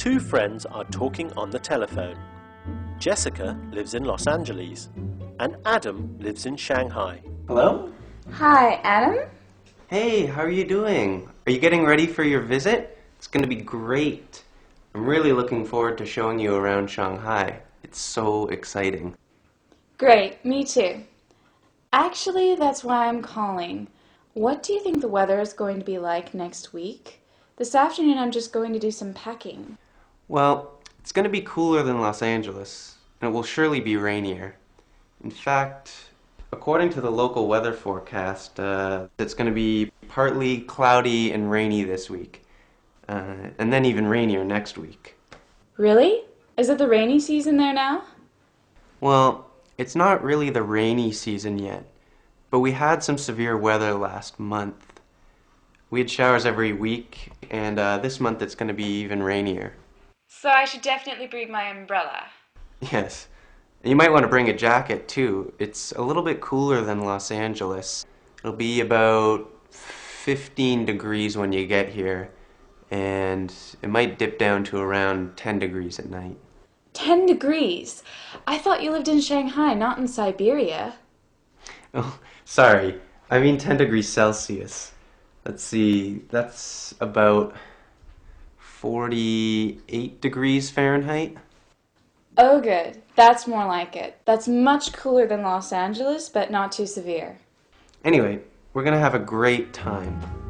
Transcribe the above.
Two friends are talking on the telephone. Jessica lives in Los Angeles, and Adam lives in Shanghai. Hello? Hi, Adam? Hey, how are you doing? Are you getting ready for your visit? It's going to be great. I'm really looking forward to showing you around Shanghai. It's so exciting. Great, me too. Actually, that's why I'm calling. What do you think the weather is going to be like next week? This afternoon I'm just going to do some packing. Well, it's going to be cooler than Los Angeles, and it will surely be rainier. In fact, according to the local weather forecast, it's going to be partly cloudy and rainy this week, and then even rainier next week. Really? Is it the rainy season there now? Well, it's not really the rainy season yet, but we had some severe weather last month. We had showers every week, and this month it's going to be even rainier. So I should definitely bring my umbrella. Yes. And you might want to bring a jacket too. It's a little bit cooler than Los Angeles. It'll be about 15 degrees when you get here, and it might dip down to around 10 degrees at night. 10 degrees? I thought you lived in Shanghai, not in Siberia. Oh, sorry. I mean 10 degrees Celsius. Let's see, that's about 48 degrees Fahrenheit. Oh good, that's more like it. That's much cooler than Los Angeles, but not too severe. Anyway, we're gonna have a great time.